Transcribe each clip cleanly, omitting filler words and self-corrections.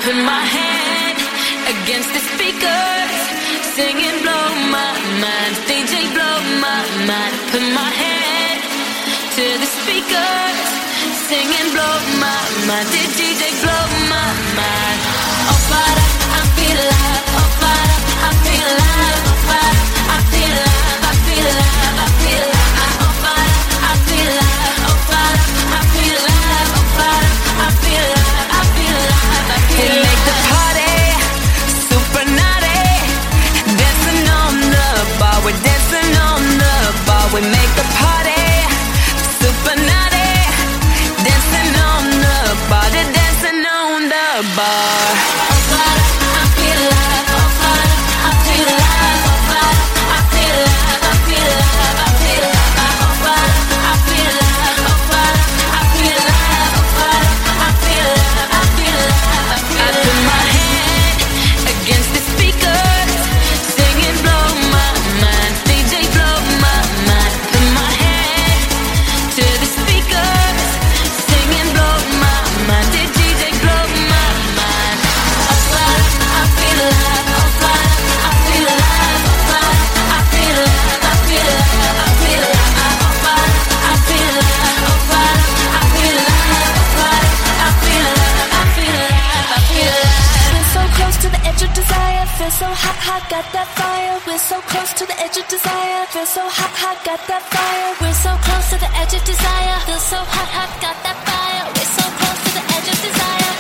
put my hand against the speakers, singing blow my mind. DJ blow my mind. Put my hand to the speakers, singing blow my mind. The DJ blow my mind. Oh, but I feel alive. Oh, but I feel alive. Oh, but I feel alive. I feel alive. I feel alive. Oh, but I feel alive. Oh, but I feel alive. Oh, but I feel alive. I feel alive. I feel alive. Make the party super naughty, dancing on the bar. We're dancing on the bar. We make the party super naughty, dancing on the bar. They're dancing on the bar. Oh, but I feel alive. Oh, but I feel alive. Oh, but I feel alive. I feel alive. I feel alive. Oh, but I feel alive. Oh, but I feel alive. Oh, but I feel alive. I feel alive. I feel alive. I put my hand against the speakers, singing blow my mind. DJ blow my mind. Put my hand to the speakers, singing blow my mind. The DJ blow my mind. Oh, but I feel alive. Oh, but I feel alive. Oh, but I feel alive. I feel alive. I feel alive. Oh, but I feel alive. Oh, but I feel alive. Oh, but I feel alive. I feel alive. I feel alive. We're so close to the edge of desire. Feel so hot, hot, got that fire. We're so close to the edge of desire. Feel so hot, hot, got that fire. We're so close to the edge of desire. Feel so hot, hot, got that fire. We're so close to the edge of desire.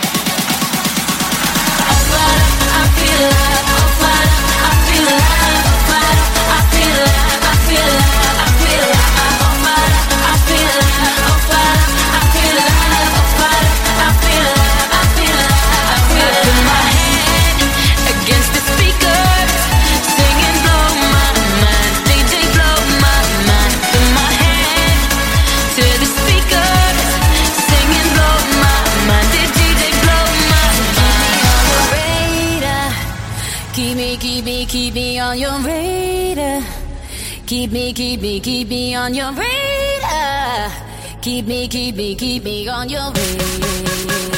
Oh, but I feel alive. Oh, but I feel alive. Oh, but I feel alive. I feel alive. I feel alive. Oh, but I feel alive. Oh, but I feel alive. Oh, but I feel alive. I feel alive. I feel alive. I put my hand against the speakers, singing blow my mind. DJ blow my mind. Put my hand to the speakers, singing blow my mind. The DJ blow my mind. Keep me on your radar. Keep me on your radar. Keep me on your radar.